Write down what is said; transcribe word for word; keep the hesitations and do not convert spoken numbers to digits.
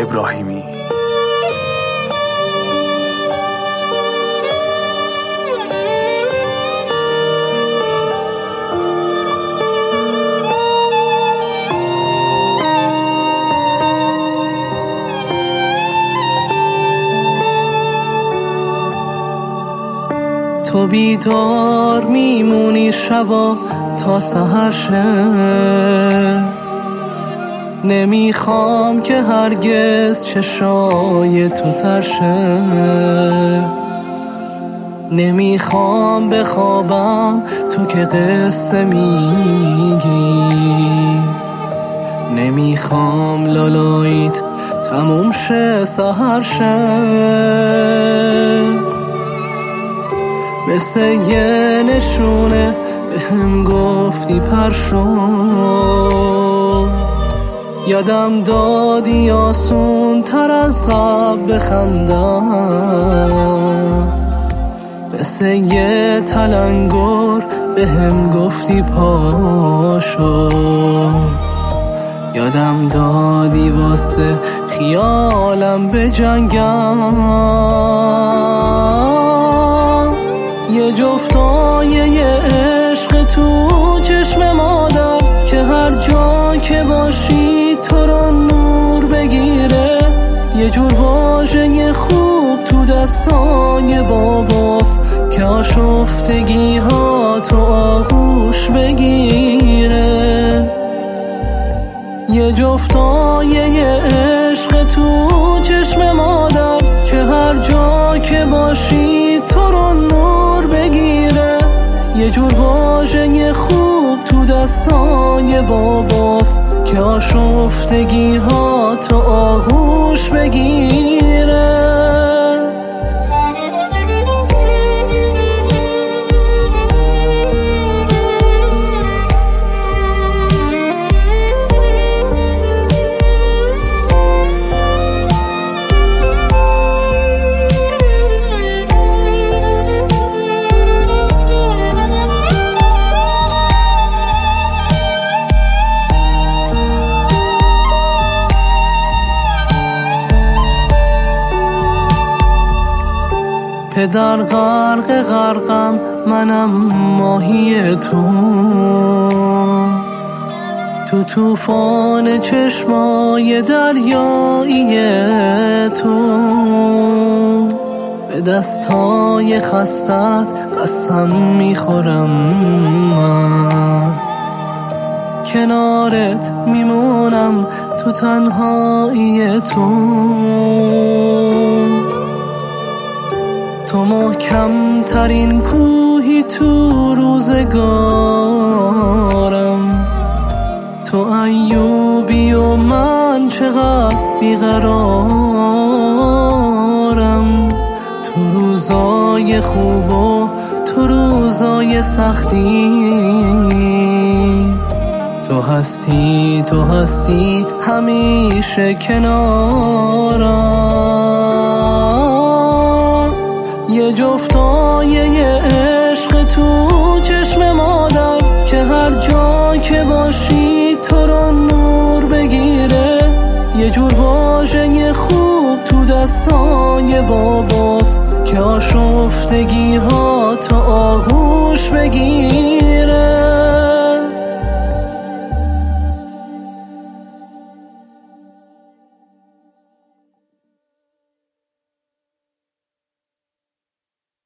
ابراهیمی. تو بیدار میمونی شبا تا سحر شه، نمیخوام که هرگز چشای تو تر شه، نمیخوام بخوابم تو که قصه میگی، نمیخوام لالاییت تموم شه سحر شه. مثل یه نشونه به هم گفتی پر شو، یادم دادی آسون تر از قبل بخندم، مثل یه تلنگر به هم گفتی پاشو، یادم دادی واسه خیالم بجنگم. یه جفتای یه عشق تو چشم مادر که هر جا که باشی تو رو نور بگیره، یه جور واژه خوب تو دستای باباست که آشفتگی ها تو آغوش بگیره. یه جفتای یه عشق تو چشم مادر که هر جا که باشی تو رو نور بگیره، یه جور واژه خوب تو دستای باباست که آشفتگی ها تو آغوش بگیره. پدر غرق غرقم منم ماهی تو، تو توفان چشمای دریایی تو، به دستای خستت قسم میخورم من، کنارت میمونم تو تنهایی تو، تو محکم ترین کوهی تو روزگارم، تو ایوبی و من چقدر بیقرارم، تو روزای خوب و تو روزای سختی، تو هستی تو هستی همیشه کنارم. یه جفتای یه عشق تو چشم مادر که هر جا که باشی تو رو نور بگیره، یه جور واژه خوب تو دستای باباست که آشفتگی ها تو آغوش بگیره.